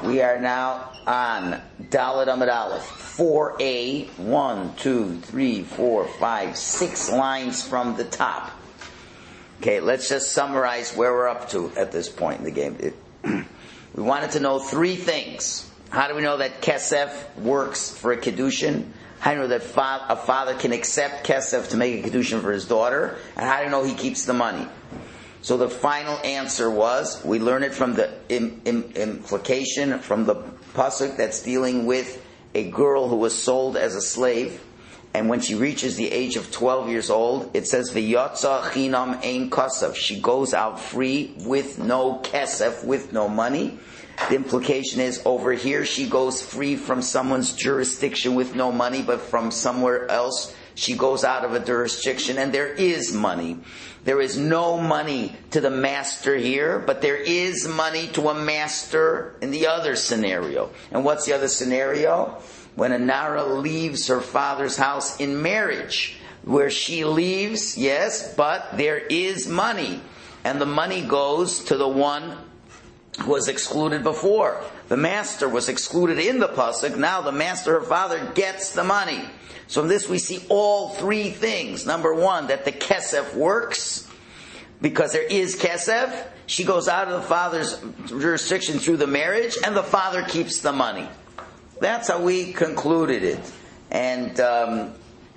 We are now on Dalet Amud Aleph, 4a, 1, 2, 3, 4, 5, 6 lines from the top. Okay, let's just summarize where we're up to at this point in the game. We wanted to know three things. How do we know that Kesef works for a Kedushin? How do we know that a father can accept Kesef to make a Kedushin for his daughter? And how do we know he keeps the money? So the final answer was, we learn it from the implication from the pasuk that's dealing with a girl who was sold as a slave, and when she reaches the age of 12 years old, it says, V'yotza chinam ein kasef. She goes out free with no kesef, with no money. The implication is, over here she goes free from someone's jurisdiction with no money, but from somewhere else she goes out of a jurisdiction and there is money. There is no money to the master here, but there is money to a master in the other scenario. And what's the other scenario? When a Nara leaves her father's house in marriage, where she leaves, yes, but there is money. And the money goes to the one who was excluded before. The master was excluded in the pasuk. Now the master, her father, gets the money. So from this we see all three things. Number one, that the kesef works because there is kesef. She goes out of the father's jurisdiction through the marriage, and the father keeps the money. That's how we concluded it. And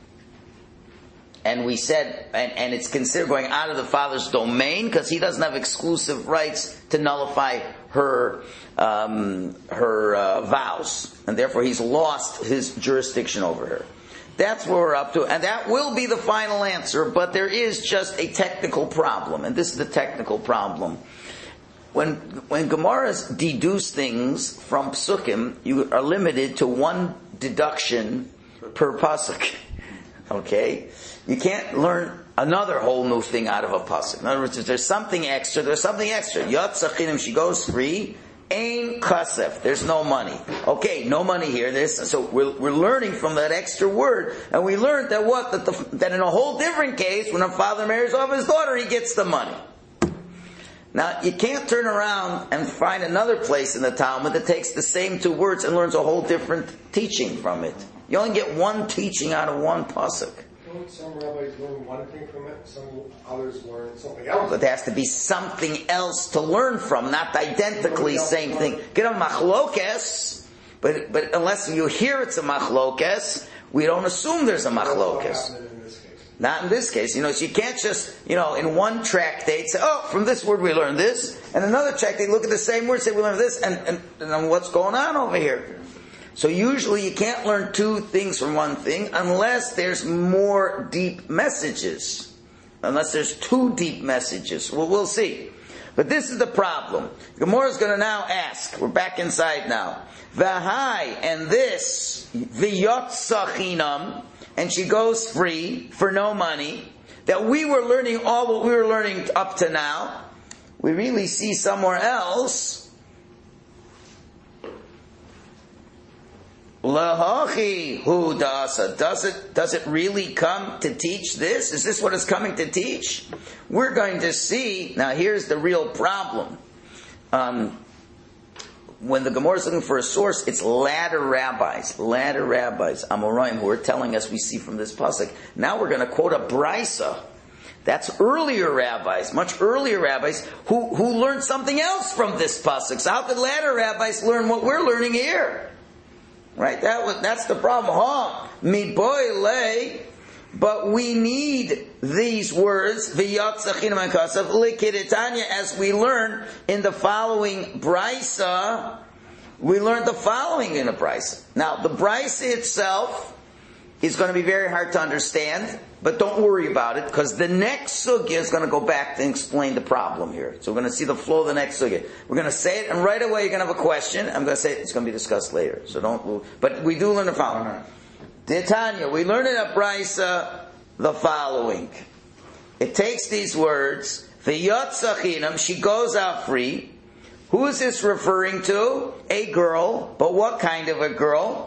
we said, and it's considered going out of the father's domain because he doesn't have exclusive rights to nullify her vows, and therefore he's lost his jurisdiction over her. That's where we're up to, and that will be the final answer, but there is just a technical problem, and this is the technical problem. When Gemaras deduce things from Psukim, you are limited to one deduction per pasuk. Okay? You can't learn another whole new thing out of a pasuk. In other words, if there's something extra, there's something extra. Yotza chinim, she goes free. Ein kasef, there's no money. Okay, no money here. So we're learning from that extra word, and we learned that that in a whole different case, when a father marries off his daughter, he gets the money. Now, you can't turn around and find another place in the Talmud that takes the same two words and learns a whole different teaching from it. You only get one teaching out of one pasuk. Some rabbis learn one thing from it, some others learn something else. But there has to be something else to learn from, not identically same thing. Get a machlokes, but unless you hear it's a machlokes, we don't assume there's a machlokes. Not in this case. So you can't just, in one tractate say, oh, from this word we learn this, and another tractate look at the same word, say we learn this, and then what's going on over here? So usually you can't learn two things from one thing unless there's more deep messages. Unless there's two deep messages. Well, we'll see. But this is the problem. Gemara is going to now ask. We're back inside now. V'hai, and this, v'yotza chinam, and she goes free for no money. That we were learning all what we were learning up to now. We really see somewhere else. Lahachi hu dasa. Does it really come to teach this? Is this what it's coming to teach? We're going to see. Now here's the real problem. When the Gemara is looking for a source, it's latter rabbis, Amoraim, who are telling us we see from this pasuk. Now we're going to quote a brisa. That's earlier rabbis, much earlier rabbis, who learned something else from this pasuk. So how could latter rabbis learn what we're learning here? Right, that's the problem. But we need these words, as we learn in the following brisa. We learned the following in the brisa. Now, the brisa itself is going to be very hard to understand, but don't worry about it, because the next sugya is going to go back and explain the problem here. So we're going to see the flow of the next sugya. We're going to say it, and right away you're going to have a question. I'm going to say it's going to be discussed later. So don't. But we do learn the following. Tanya, we learn in a brisa the following. It takes these words, v'yotza chinam, she goes out free. Who is this referring to? A girl, but what kind of a girl?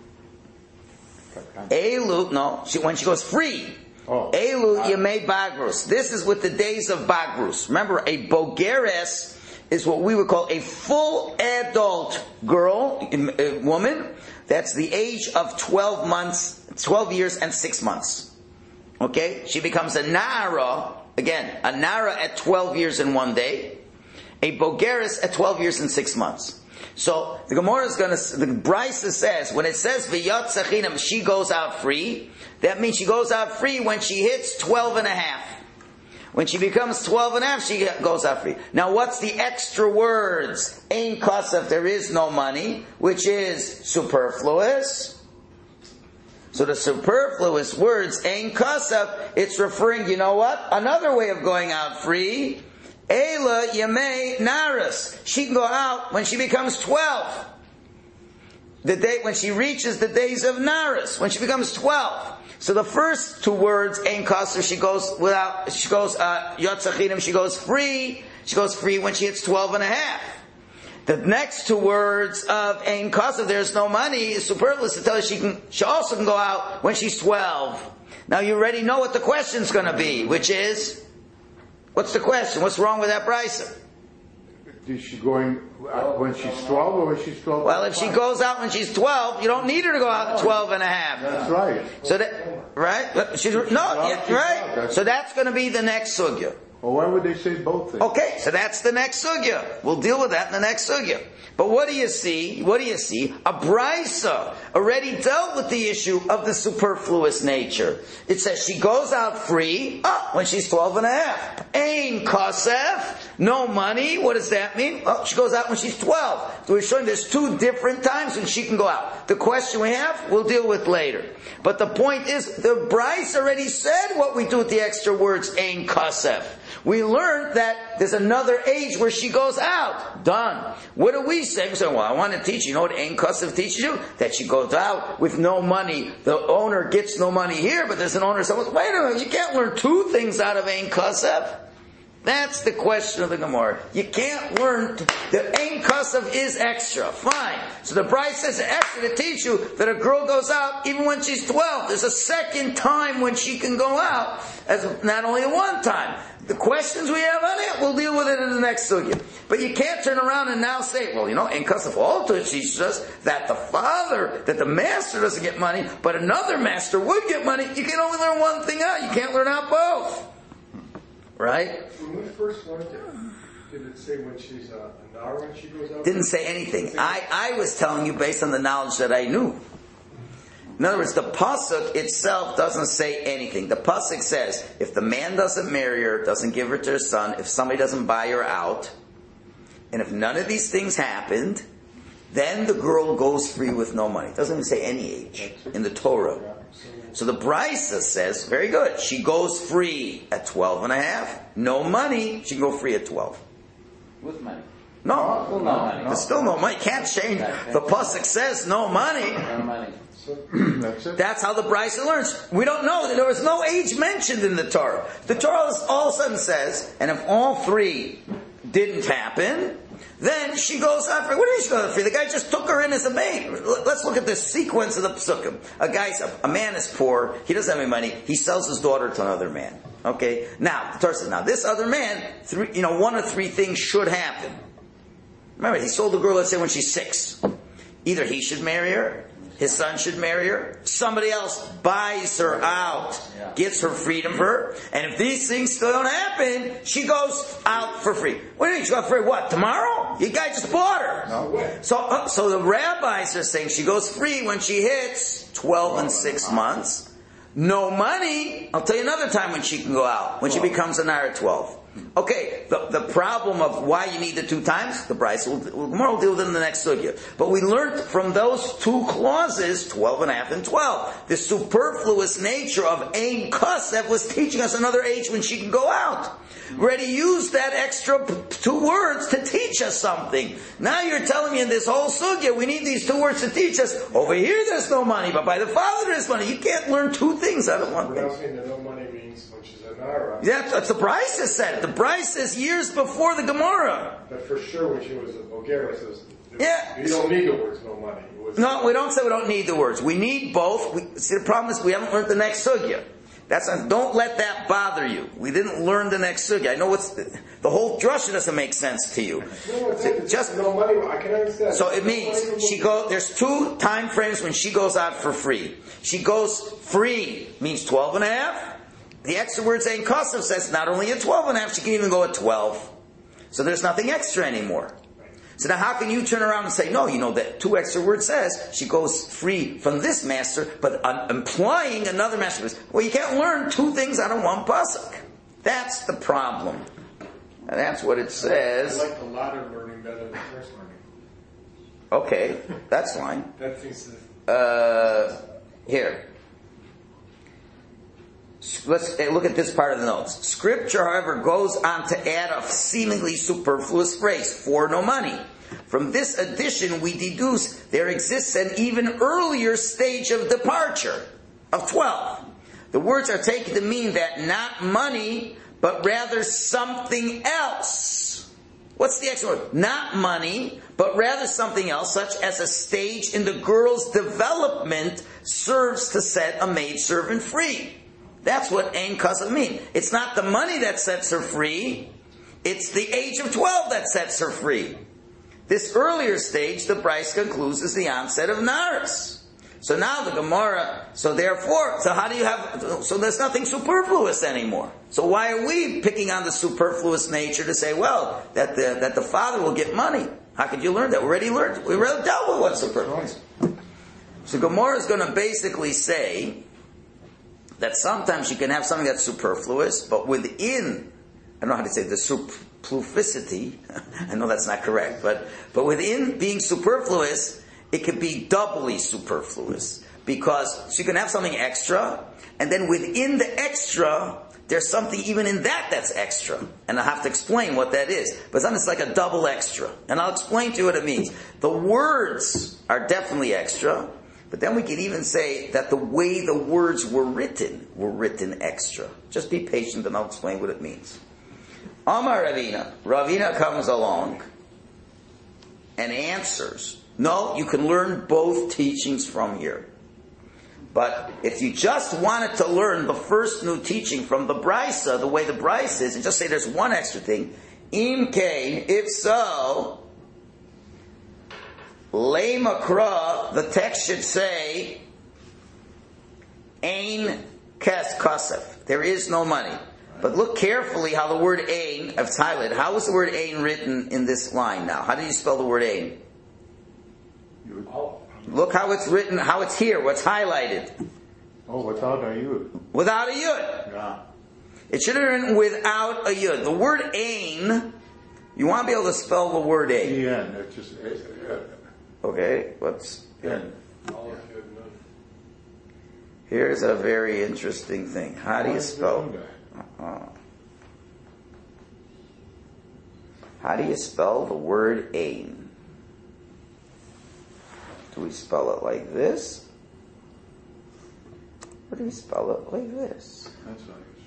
Elu, no, when she goes free. Elu Yemei Bagrus. This is with the days of Bagrus. Remember, a Bogeres is what we would call a full adult girl, woman. That's the age of 12 years and 6 months. Okay? She becomes a Nara, again, a Nara at 12 years and 1 day, a Bogeris at 12 years and 6 months. So the Gemara is going to, the Brisa says, when it says V'yotza chinam, she goes out free, that means she goes out free when she hits 12 and a half. When she becomes 12 and a half, she goes out free. Now what's the extra words? Ein kasef, there is no money, which is superfluous. So the superfluous words, ein kasef, it's referring, you know what? Another way of going out free. Eila yamei naras. She can go out when she becomes 12. The day when she reaches the days of naras, when she becomes 12. So the first two words, ein kasef, she goes yotza chinam, she goes free. She goes free when she hits 12 and a half. The next two words of ein kasef, there's no money, is superfluous to tell her she also can go out when she's 12. Now you already know what the question's going to be, which is, what's the question? What's wrong with that brisa? Is she going out when she's 12 or when she's 12? Well, if she goes out when she's 12, you don't need her to go out at 12 and a half. That's right. So that, right? Right. So that's going to be the next sugya. Well, why would they say both things? Okay, so that's the next sugya. We'll deal with that in the next sugya. But what do you see? A brisa already dealt with the issue of the superfluous nature. It says she goes out free when she's 12 and a half. Ein kasef, no money. What does that mean? Well, she goes out when she's 12. So we're showing there's two different times when she can go out. The question we have, we'll deal with later. But the point is, the brisa already said what we do with the extra words, ein kasef. We learned that there's another age where she goes out. Done. What do we say? We say, well, I want to teach you. You know what ein kasef teaches you? That she goes out with no money. The owner gets no money here, but there's an owner somewhere. Wait a minute, you can't learn two things out of ein kasef. That's the question of the Gemara. You can't learn, the ein kasef is extra. Fine. So the Brisa says extra to teach you that a girl goes out even when she's 12. There's a second time when she can go out, as not only one time. The questions we have on it, we'll deal with it in the next sugya. But you can't turn around and now say, well, you know, ein kasef also teaches us that the master doesn't get money, but another master would get money. You can only learn one thing out. You can't learn out both. Right? When we first learned it, did it say when she's a nara when she goes out? Didn't say anything. I was telling you based on the knowledge that I knew. In other words, the pasuk itself doesn't say anything. The pasuk says, if the man doesn't marry her, doesn't give her to her son, if somebody doesn't buy her out, and if none of these things happened, then the girl goes free with no money. It doesn't even say any age in the Torah. So the Brisa says, very good, she goes free at 12 and a half. No money, she can go free at 12. With money. No. There's still no money. You can't change. The pasuk says no money. No money. That's it. That's how the Brisa learns. We don't know. There was no age mentioned in the Torah. The Torah all of a sudden says, and if all three didn't happen, then she goes out free. What do you mean she goes out free? The guy just took her in as a maid. Let's look at the sequence of the psukim. A man is poor. He doesn't have any money. He sells his daughter to another man. Okay? Now, the Torah says, now this other man, one of three things should happen. Remember, he sold the girl, let's say, when she's 6. Either he should marry her, his son should marry her, somebody else buys her out, gives her freedom for her, and if these things still don't happen, she goes out for free. What do you mean she goes free? What, tomorrow? The guy just bought her. No. So the rabbis are saying she goes free when she hits 12 and 6 months. No money, I'll tell you another time when she can go out, when she becomes a Naira 12. Okay, the problem of why you need the 2 times, the Brisa will deal with it in the next sugya. But we learned from those 2 clauses, 12 and a half and 12, the superfluous nature of ein kasef was teaching us another age when she can go out. We already used that extra 2 words to teach us something. Now you're telling me in this whole sugya, we need these 2 words to teach us. Over here there's no money, but by the Father there's money. You can't learn 2 things out of one We're thing. not saying that no money means when she's a nara. Yeah, that's the Brisa said. The Brisa says years before the Gemara. But for sure when she was a Bulgaria, it says, Yeah. you don't need the words no money. It was, No, we don't say we don't need the words. We need both. See, the problem is we haven't learned the next sugya. Don't let that bother you. We didn't learn the next sugya. I know the whole drasha doesn't make sense to you. Just no money. I can understand. So it means there's 2 time frames when she goes out for free. She goes free, means 12 and a half. The extra word saying Kosev says not only at 12 and a half, she can even go at 12. So there's nothing extra anymore. So now how can you turn around and say, no, that 2 extra word says she goes free from this master, but implying another master. Well, you can't learn 2 things out of one pasuk. That's the problem. And that's what it says. I like the latter learning better than the first learning. Okay, that's fine. That seems to... Here. Let's look at this part of the notes. Scripture, however, goes on to add a seemingly superfluous phrase, for no money. From this addition, we deduce there exists an even earlier stage of departure, of 12. The words are taken to mean that not money, but rather something else. What's the extra word? Not money, but rather something else, such as a stage in the girl's development serves to set a maidservant free. That's what Ein Kosev mean. It's not the money that sets her free. It's the age of 12 that sets her free. This earlier stage, the Bryce concludes, is the onset of Naris. So now the Gemara, so how do you have, so there's nothing superfluous anymore. So why are we picking on the superfluous nature to say, well, that the father will get money? How could you learn that? We already learned. We already dealt with what's superfluous. So Gemara is going to basically say that sometimes you can have something that's superfluous, but within, I don't know how to say the superfluity, I know that's not correct, but within being superfluous, it could be doubly superfluous. So you can have something extra, and then within the extra, there's something even in that's extra. And I'll have to explain what that is. But then it's like a double extra. And I'll explain to you what it means. The words are definitely extra, but then we can even say that the way the words were written extra. Just be patient and I'll explain what it means. Amar Ravina. Ravina comes along and answers, no, you can learn both teachings from here. But if you just wanted to learn the first new teaching from the Brisa, the way the Brisa is, and just say there's one extra thing, Im Kain, if so, Le Makra, the text should say, Ein Kosev. There is no money. But look carefully how the word Ein, it's highlighted. How is the word Ein written in this line now? How do you spell the word Ein? Look how it's written, how it's here, what's highlighted. Oh, without a yud. Without a yud. Yeah. It should have been written without a yud. The word Ein, you want to be able to spell the word Ein. Yeah, it's just... Okay, what's... Yeah. Here's a very interesting thing. How do you spell... How do you spell the word Ein? Do we spell it like this? Or do we spell it like this? That's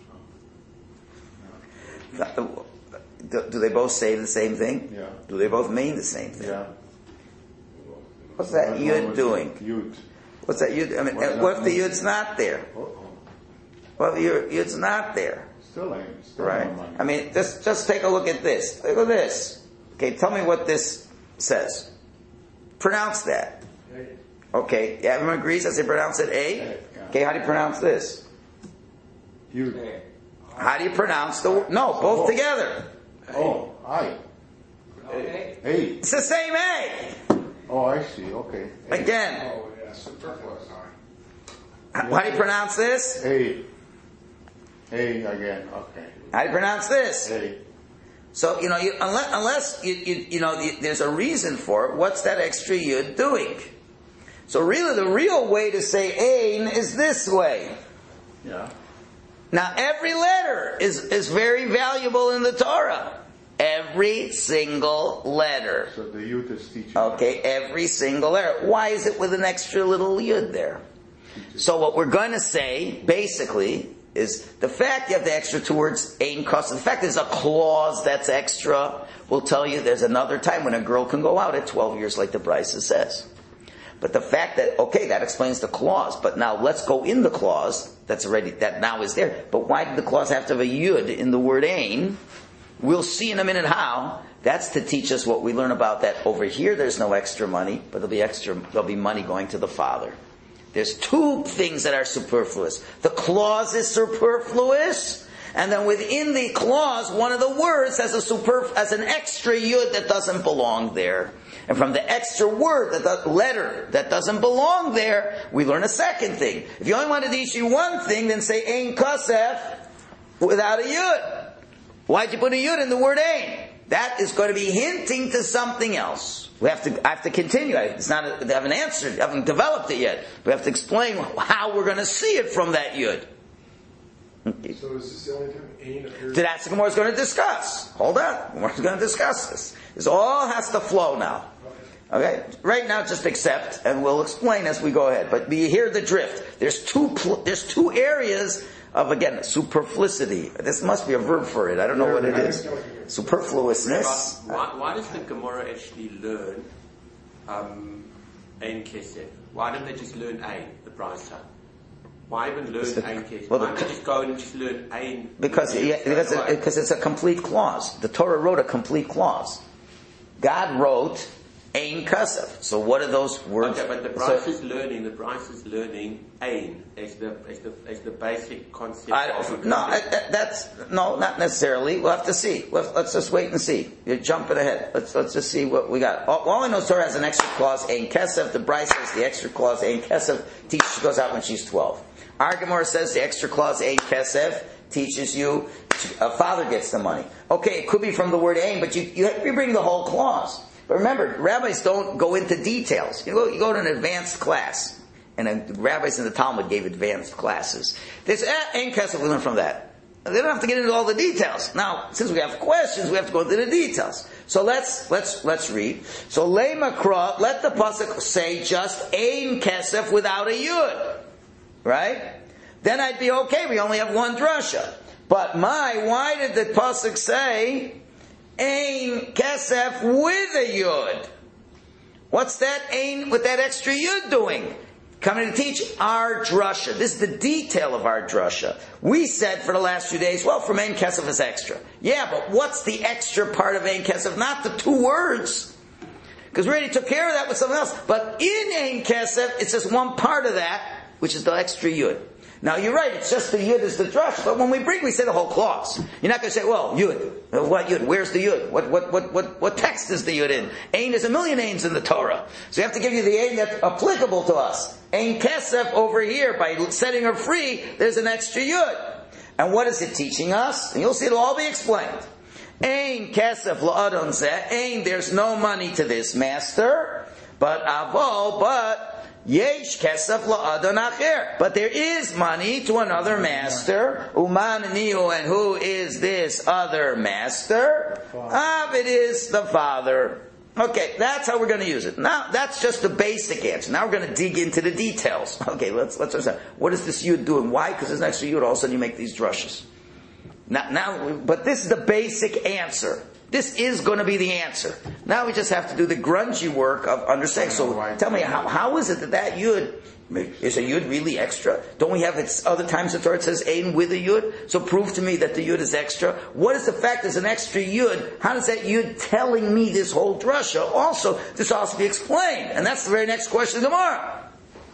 how you spell. Do they both say the same thing? Yeah. Do they both mean the same thing? Yeah. What's that yud doing? Yud. What's that yud? I mean, what if the yud's not there? Well, the yud's not there. Still ain't. Still Right. no money. I mean, just take a look at this. Look at this. Okay, tell me what this says. Pronounce that. Okay, yeah, everyone agrees as they pronounce it A? Okay, how do you pronounce this? Yud. How do you pronounce the... No, both together. Oh, I. Okay. Hey. It's the same A. Oh, I see. Okay. Again. Oh, yeah, superfluous. How do you pronounce this? Hey. Hey again. Okay. How do you pronounce this? Hey. So, unless there's a reason for it, what's that extra yud doing? So really, the real way to say Ein is this way. Yeah. Now, every letter is very valuable in the Torah. Every single letter. So the yud is teaching. Okay, every single letter. Why is it with an extra little yud there? So what we're going to say, basically, is the fact you have the extra 2 words, Ein Kosev, the fact there's a clause that's extra, will tell you there's another time when a girl can go out at 12 years, like the Brisa says. But the fact that, okay, that explains the clause, but now let's go in the clause, that now is there. But why did the clause have to have a yud in the word ein? We'll see in a minute how. That's to teach us what we learn about that over here there's no extra money, but there'll be money going to the Father. There's two things that are superfluous. The clause is superfluous, and then within the clause, one of the words has an extra yud that doesn't belong there. And from the extra word, the letter that doesn't belong there, we learn a second thing. If you only wanted to teach you one thing, then say ein kasef without a yud. Why'd you put a yud in the word ein? That is going to be hinting to something else. I have to continue. They haven't answered, haven't developed it yet. We have to explain how we're going to see it from that yud. Okay. So is this the only time ein appears? That's what Gemara is going to discuss. Hold on. Gemara is going to discuss this. This all has to flow now. Okay? Right now, just accept, and we'll explain as we go ahead. But you hear the drift. There's two areas of, again, superfluity. This must be a verb for it. I don't know what it is. Superfluousness. Why does the Gemara actually learn ein kesef? Why don't they just learn ein, the brisa? Why even learn ein kesef? Why don't they just go and just learn ein? Because it's a complete clause. The Torah wrote a complete clause. God wrote ein kasef. So what are those words? Okay, but the brisa is learning ein as the basic concept. Not necessarily. We'll have to see. Let's just wait and see. You're jumping ahead. Let's just see what we got. All I know is Torah has an extra clause ein kesef. The brisa has the extra clause ein kesef. She goes out when she's 12. Our Gemara says the extra clause ein kesef teaches you a father gets the money. Okay, it could be from the word ein, but you bring the whole clause. But remember, rabbis don't go into details. You go to an advanced class, and rabbis in the Talmud gave advanced classes. There's ein kesef, we learn from that. They don't have to get into all the details. Now, since we have questions, we have to go into the details. So let's read. So Makra, let the pasuk say just ein kesef without a yud, right? Then I'd be okay. We only have one drasha. But why did the pasuk say ein kesef with a yud? What's that ein with that extra yud doing? Coming to teach our drasha. This is the detail of our drasha. We said for the last few days, well, from ein kesef is extra. Yeah, but what's the extra part of ein kesef? Not the two words. Because we already took care of that with something else. But in ein kesef, it's just one part of that, which is the extra yud. Now you're right, it's just the yud is the drush, but when we say the whole clause. You're not going to say, well, yud. What yud? Where's the yud? What text is the yud in? Ein is a million ains in the Torah. So you have to give you the ain that's applicable to us. Ein kesef over here, by setting her free, there's an extra yud. And what is it teaching us? And you'll see it'll all be explained. Ein kesef la'adon zeh. Ein, there's no money to this master. But yesh kesef la'adon acher. But there is money to another master. Uman nihu, and who is this other master? It is the father. Okay, that's how we're going to use it. Now, that's just the basic answer. Now we're going to dig into the details. Okay, let's understand. What is this yud doing? Why? Because there's an extra yud. All of a sudden you make these drushes. But this is the basic answer. This is going to be the answer. Now we just have to do the grungy work of understanding. So tell me, how is it that yud, is a yud really extra? Don't we have other times the Torah says ein with a yud? So prove to me that the yud is extra. What is the fact there's an extra yud? How does that yud telling me this whole drasha? Also, this also be explained. And that's the very next question tomorrow.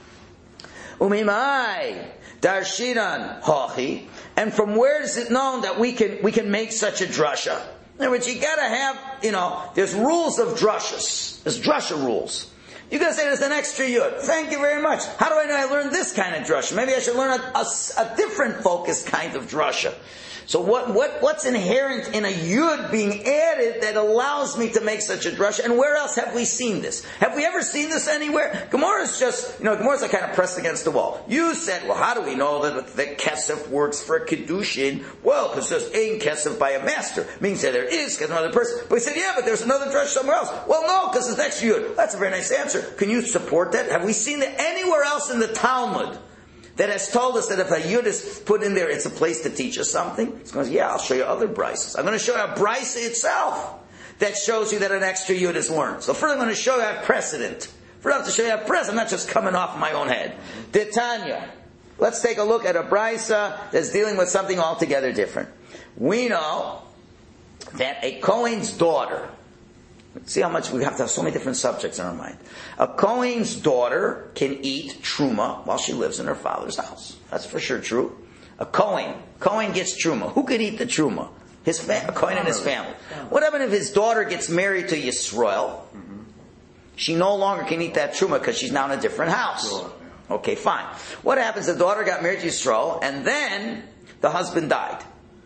Umimai darshinan hachi. And from where is it known that we can make such a drasha? In other words, you gotta have, there's rules of drushas. There's drasha rules. You gotta say there's an extra yud. Thank you very much. How do I know I learned this kind of drasha? Maybe I should learn a different focused kind of drasha. So what's inherent in a yud being added that allows me to make such a drasha? And where else have we seen this? Have we ever seen this anywhere? Gemara's just, Gemara's like kind of pressed against the wall. You said, well, how do we know that the kesef works for Kiddushin? Well, because there's ein kesef by a master. Means that there is because another person. But we said, yeah, but there's another drasha somewhere else. Well, no, because it's next yud. That's a very nice answer. Can you support that? Have we seen it anywhere else in the Talmud that has told us that if a yud is put in there, it's a place to teach us something? It's going to say, yeah, I'll show you other brises. I'm going to show you a brise itself that shows you that an extra yud is learned. So first I'm going to show you a precedent. Rav to show you a present, not just coming off my own head. Titania. Let's take a look at a brisa that's dealing with something altogether different. We know that a Kohen's daughter, see how much we have to have so many different subjects in our mind. A Kohen's daughter can eat truma while she lives in her father's house. That's for sure true. A Kohen gets truma. Who could eat the truma? A Kohen and his family. What happened if his daughter gets married to Yisrael? She no longer can eat that truma because she's now in a different house. Okay, fine. What happens? The daughter got married to Yisrael, and then the husband died.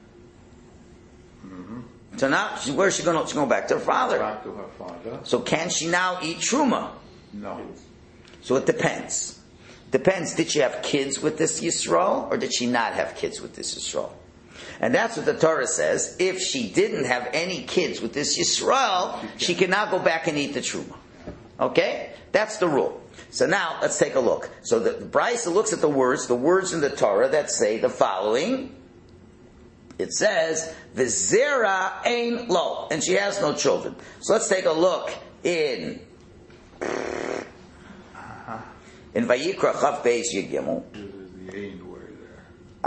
So now, where is she going? She's going back to her father. Back to her father. So can she now eat truma? No. So it depends. Depends. Did she have kids with this Yisrael, or did she not have kids with this Yisrael? And that's what the Torah says. If she didn't have any kids with this Yisrael, she can now go back and eat the truma. Okay? That's the rule. So now, let's take a look. So the Brisa looks at the words in the Torah that say the following. It says, V'zera ein lo, and she has no children. So let's take a look in Vayikra Chav Beis Yud Gimel. This is the ein word there.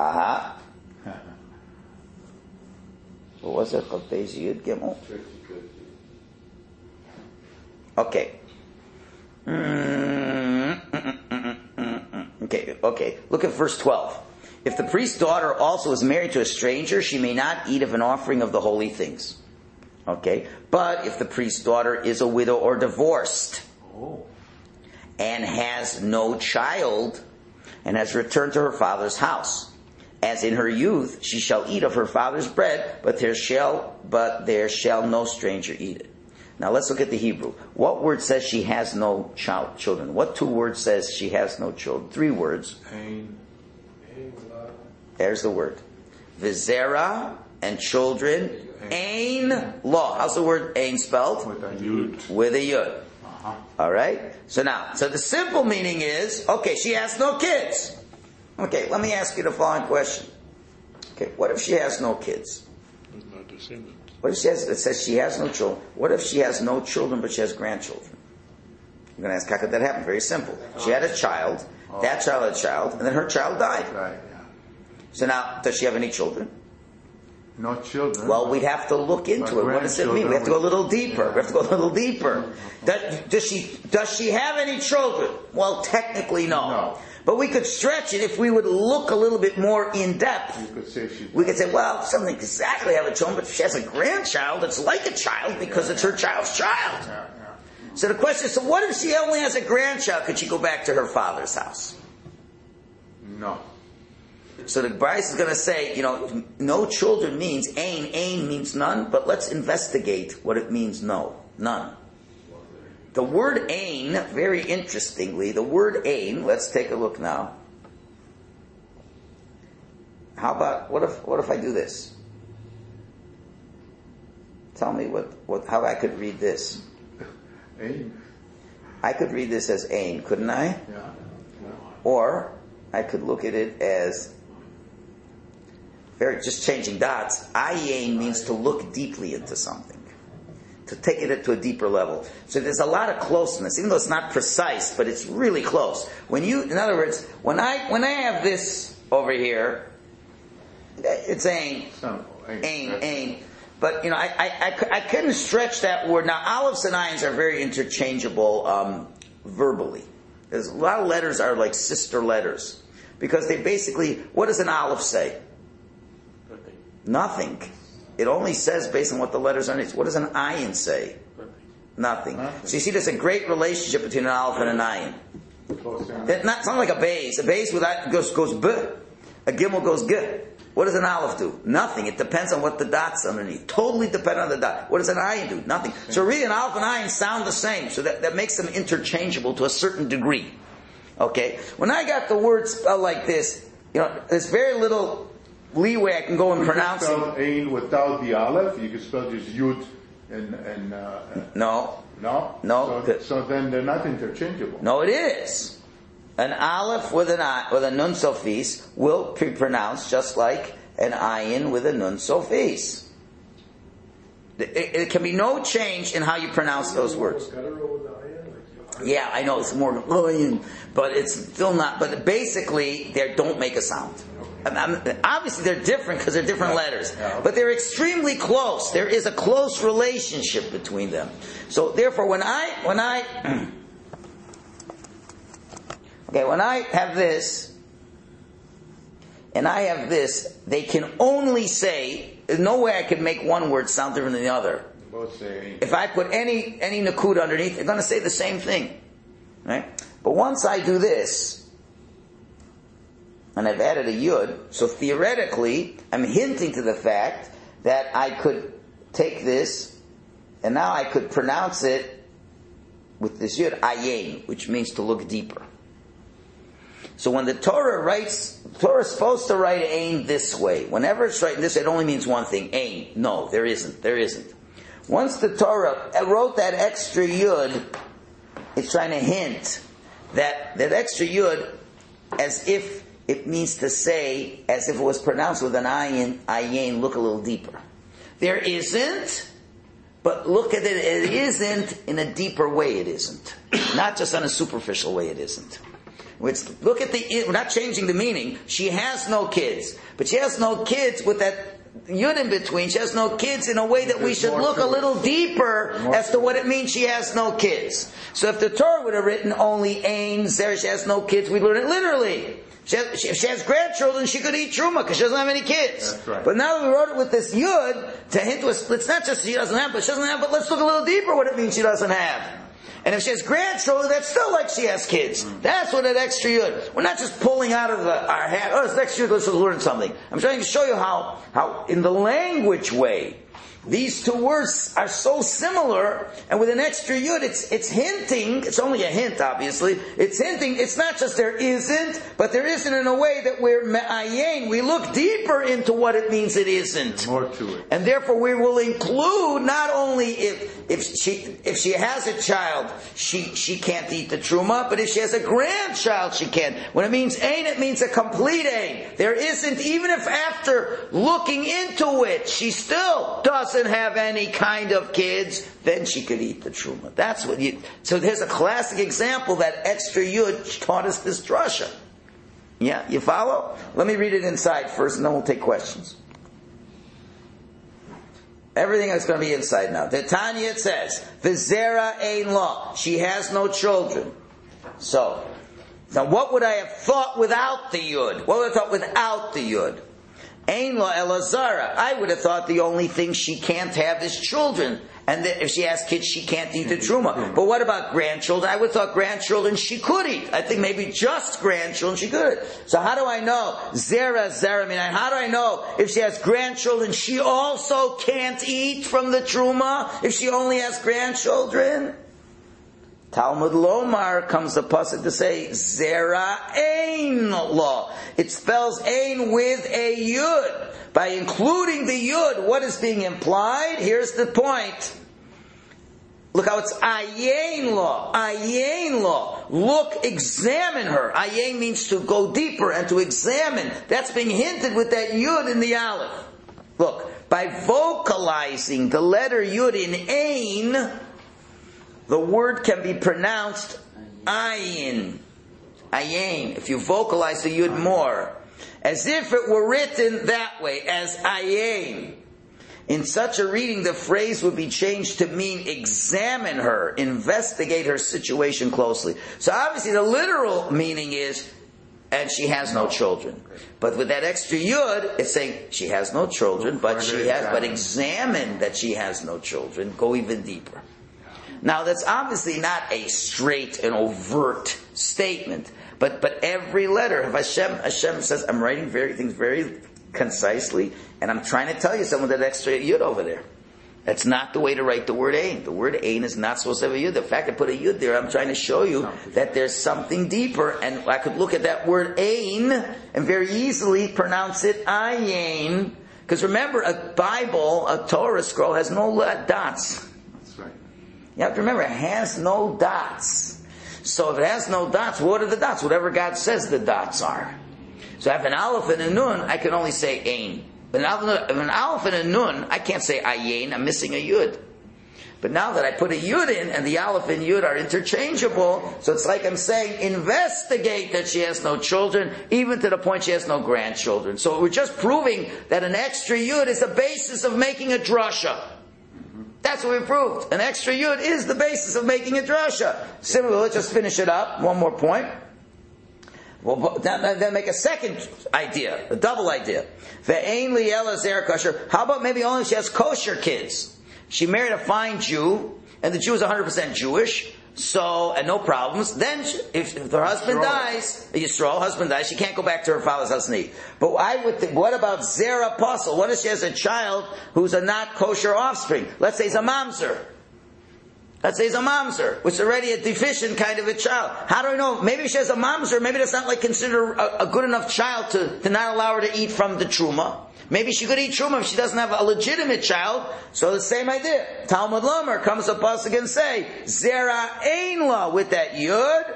What was it? Chav Beis Yud Gimel? Okay. Okay. Look at verse 12. If the priest's daughter also is married to a stranger, she may not eat of an offering of the holy things. Okay? But if the priest's daughter is a widow or divorced, and has no child, and has returned to her father's house, as in her youth, she shall eat of her father's bread, but there shall no stranger eat it. Now let's look at the Hebrew. What word says she has no children? What two words says she has no children? 3 words. Ein. There's the word. Vizera and children. Ein law. How's the word ein spelled? With a yud. With a yud. Alright? So the simple meaning is, okay, she has no kids. Okay, let me ask you the following question. Okay, what if she has no kids? What if it says she has no children? What if she has no children but she has grandchildren? You're going to ask, how could that happen? Very simple. She had a child, that child had a child, and then her child died. Right, yeah. So now, does she have any children? No children. Well, we'd have to look into it. What does it mean? We have to go a little deeper. Does she have any children? Well, technically no. But we could stretch it if we would look a little bit more in depth. We could say, well, she doesn't exactly have a child, but if she has a grandchild, it's like a child because it's her child's child. So the question is, so what if she only has a grandchild? Could she go back to her father's house? No. So the Bryce is going to say, no children means ein. Ein means none, but let's investigate what it means none. The word ein, very interestingly, let's take a look now. How about, what if I do this? Tell me how I could read this. Ein. I could read this as ein, couldn't I? Yeah. Or I could look at it as just changing dots. Ayin means to look deeply into something, to take it to a deeper level. So there's a lot of closeness, even though it's not precise, but it's really close. In other words, when I have this over here, it's ain. But I couldn't stretch that word. Now, aleph and ayins are very interchangeable verbally. There's a lot of letters are like sister letters because they basically. What does an aleph say? Nothing. It only says based on what the letters are. What does an ayin say? Nothing. So you see, there's a great relationship between an aleph and an ayin. It's not like a beis. A beis goes b. A gimel goes g. What does an aleph do? Nothing. It depends on what the dot's underneath. Totally dependent on the dot. What does an ayin do? Nothing. So really, an aleph and ayin sound the same. So that makes them interchangeable to a certain degree. Okay. When I got the words like this, there's very little leeway I can go in pronouncing. You can spell ein without the aleph. You can spell just yud and no. So then they're not interchangeable. No, it is. An aleph with a nun sofis will be pronounced just like an ayin with a nun sofis. It can be no change in how you pronounce those words. Yeah, I know it's more, but it's still not. But basically, they don't make a sound. Obviously, they're different because they're different letters, but they're extremely close. There is a close relationship between them. So, therefore, when I have this and I have this, they can only say. There's no way I can make one word sound different than the other. Both say. If I put any nakud underneath, they're going to say the same thing, right? But once I do this. And I've added a yud, so theoretically, I'm hinting to the fact that I could take this, and now I could pronounce it with this yud, ayin, which means to look deeper. So when the Torah is supposed to write ain this way. Whenever it's written this, it only means one thing, ain. No, there isn't. Once the Torah wrote that extra yud, it's trying to hint that extra yud, as if it means to say, as if it was pronounced with an ayin, look a little deeper. There isn't, but look at it, it isn't in a deeper way, it isn't. Not just on a superficial way, it isn't. Look at we're not changing the meaning. She has no kids. But she has no kids with that yud in between. She has no kids in a way that we should look a little deeper as to what it means she has no kids. So if the Torah would have written only ain, zer, she has no kids, we'd learn it literally. If she has grandchildren, she could eat truma because she doesn't have any kids. That's right. But now that we wrote it with this yud to hint to us, it's not just she doesn't have, but she doesn't have, but let's look a little deeper what it means she doesn't have. And if she has grandchildren, that's still like she has kids. That's what that extra yud. We're not just pulling out of our hat, oh, it's extra yud, let's just learn something. I'm trying to show you how in the language way, these two words are so similar, and with an extra yud, it's hinting, it's only a hint obviously, it's hinting, it's not just there isn't, but there isn't in a way that we're me'ayin, we look deeper into what it means it isn't. More to it. And therefore we will include not only if she has a child, she can't eat the truma, but if she has a grandchild, she can. When it means ain, it means a complete ain. There isn't, even if after looking into it, she still doesn't have any kind of kids, then she could eat the truma. That's what so there's a classic example that extra yud taught us this drasha. Yeah, you follow? Let me read it inside first and then we'll take questions. Everything is going to be inside now. The Tanya, it says, V'zera ein lo. She has no children. So, now what would I have thought without the yud? What would I have thought without the yud? Ein lo elazara. I would have thought the only thing she can't have is children. And that if she has kids, she can't eat the truma. But what about grandchildren? I would have thought grandchildren she could eat. I think maybe just grandchildren she could. So how do I know? Zera, how do I know if she has grandchildren she also can't eat from the truma if she only has grandchildren? Talmud Lomar comes the pasuk to say Zera ein lo. It spells ein with a yud. By including the yud, what is being implied? Here's the point. Look how it's ayin lo. Ayin lo. Look, examine her. Ayin means to go deeper and to examine. That's being hinted with that yud in the aleph. Look, by vocalizing the letter yud in ain, the word can be pronounced ayin. Ayin. If you vocalize the yud more, as if it were written that way, as ayin. In such a reading, the phrase would be changed to mean examine her, investigate her situation closely. So obviously the literal meaning is, and she has no children. But with that extra yud, it's saying she has no children, but examine that she has no children. Go even deeper. Now that's obviously not a straight and overt statement. But every letter, if Hashem says, I'm writing things very concisely, and I'm trying to tell you some of that extra yud over there. That's not the way to write the word ain. The word ain is not supposed to have a yud. The fact I put a yud there, I'm trying to show you that there's something deeper, and I could look at that word ain and very easily pronounce it ayin. Because remember, a Bible, a Torah scroll, has no dots. That's right. You have to remember, it has no dots. So if it has no dots, what are the dots? Whatever God says the dots are. So if I have an aleph and a nun, I can only say ain. But if an aleph and a nun, I can't say ayin, I'm missing a yud. But now that I put a yud in, and the aleph and yud are interchangeable, so it's like I'm saying, investigate that she has no children, even to the point she has no grandchildren. So we're just proving that an extra yud is the basis of making a drasha. That's what we proved. An extra yud is the basis of making a drasha. Similarly, let's just finish it up. One more point. Well, then make a second idea, a double idea. Ve'ein li'ela zer kosher. How about maybe only she has kosher kids? She married a fine Jew, and the Jew is 100% Jewish, and no problems. Then, if her husband dies, Yisrael, husband dies, she can't go back to her father's house and eat. But I would think, what about zer apostle? What if she has a child who's a not kosher offspring? Let's say he's a mamzer. Let's say he's a mamzer, which is already a deficient kind of a child. How do we know? Maybe she has a mamzer, maybe that's not like considered a good enough child to not allow her to eat from the truma. Maybe she could eat truma if she doesn't have a legitimate child. So the same idea. Talmud Lomer comes up us again and say, Zera Einla with that yud,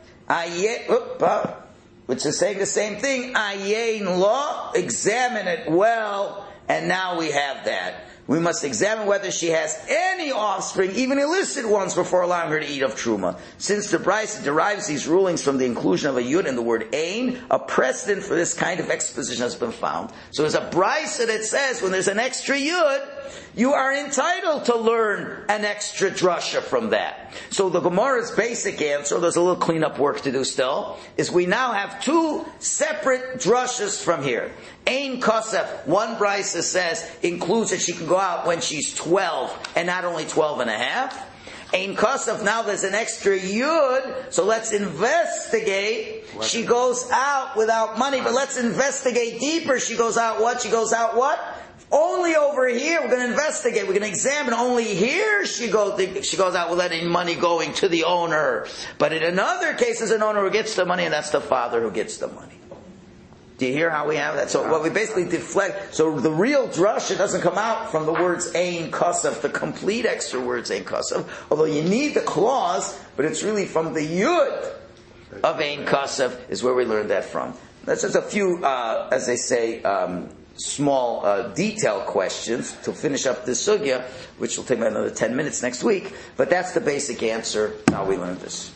which is saying the same thing, Ayin Law, examine it well, and now we have that. We must examine whether she has any offspring, even illicit ones, before allowing her to eat of truma. Since the Brisa derives these rulings from the inclusion of a yud in the word ein, a precedent for this kind of exposition has been found. So there's a Brisa that says when there's an extra yud, you are entitled to learn an extra drasha from that. So the Gemara's basic answer, there's a little cleanup work to do still, is we now have two separate drashas from here. Ein Kosef, one Brisa says, includes that she can go out when she's 12 and not only 12 and a half. Ein Kosef, now there's an extra yud, so let's investigate. She goes out without money, but let's investigate deeper. She goes out what? She goes out what? Only over here, we're going to investigate, we're going to examine. Only here she goes out with any money going to the owner. But in another case, there's an owner who gets the money, and that's the father who gets the money. Do you hear how we have that? So what we basically deflect, so the real drasha doesn't come out from the words ein kosef, the complete extra words ein kosef, although you need the clause, but it's really from the yud of ein kosef is where we learned that from. That's just a few, as they say, small detail questions to finish up this sugya, which will take about another 10 minutes next week, but that's the basic answer how we learned this.